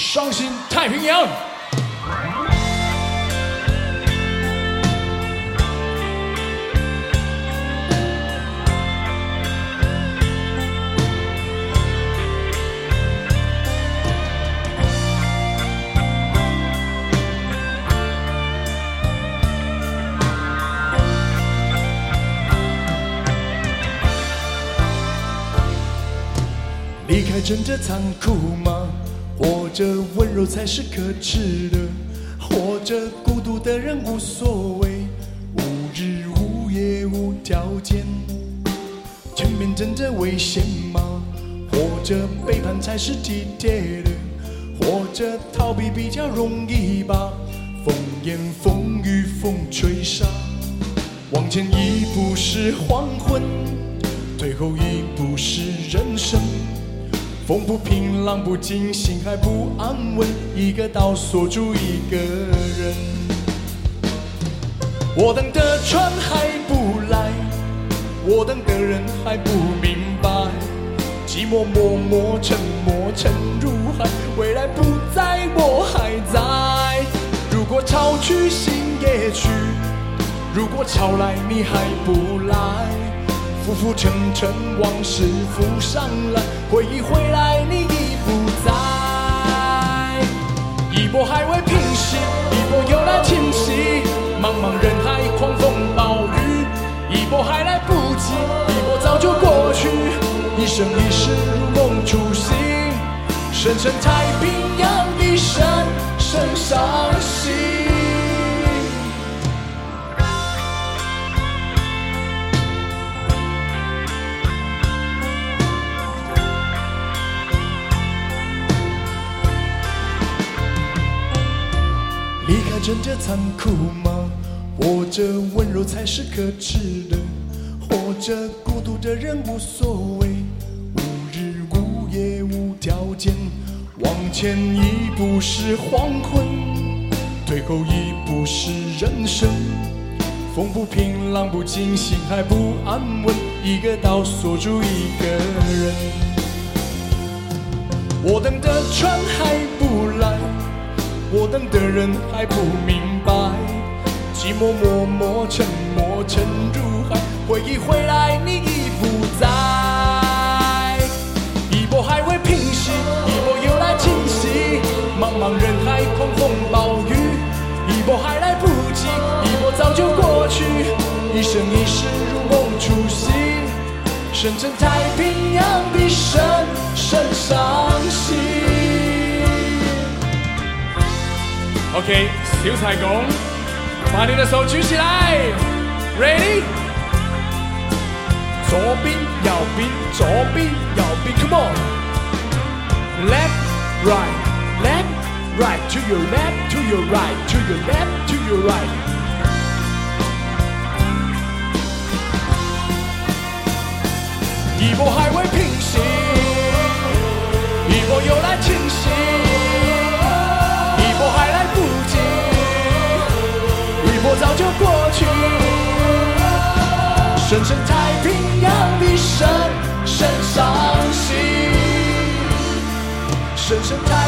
伤心太平洋。离开真的残酷吗？或者温柔才是可耻的？或者孤独的人无所谓，无日无夜无条件？前面真的危险吗？或者背叛才是体贴的？或者逃避比较容易吧？风言风语风吹沙，往前一步是黄昏，退后一步是人生。风不平，浪不静，心还不安稳，一个岛锁住一个人。我等的船还不来，我等的人还不明白，寂寞默默沉没沉入海，未来不在我还在。如果潮去心也去，如果潮来你还不来，浮浮沉沉往事浮上来，回忆回来你已不在。一波还未平息，一波又来侵袭，茫茫人海狂风暴雨，一波还来不及，一波早就过去，一生一世如梦初醒，深深太平洋的深深伤心。离开真的残酷吗？或者温柔才是可耻的？或者孤独的人无所谓，无日无夜无条件？往前一步是黄昏，退后一步是人生。风不平，浪不静，心还不安稳，一个岛锁住一个人。我等的船还不来，我等的人还不明白，寂寞默默沉没沉入海，回忆回来你已不在。一波还未平息，一波又来侵袭，茫茫人海狂风暴雨，一波还来不及，一波早就过去，一生一世如梦初醒，深深太平洋的深深伤心。OK， 小彩工，把你的手举起来 ，Ready？ 左边右边，左边右边 ，Come on！Left right left right to your left to your right to your left to your right。一波还未平息，一波又来侵袭。还来不及，一波早就过去，深深太平洋的深深伤心，深深太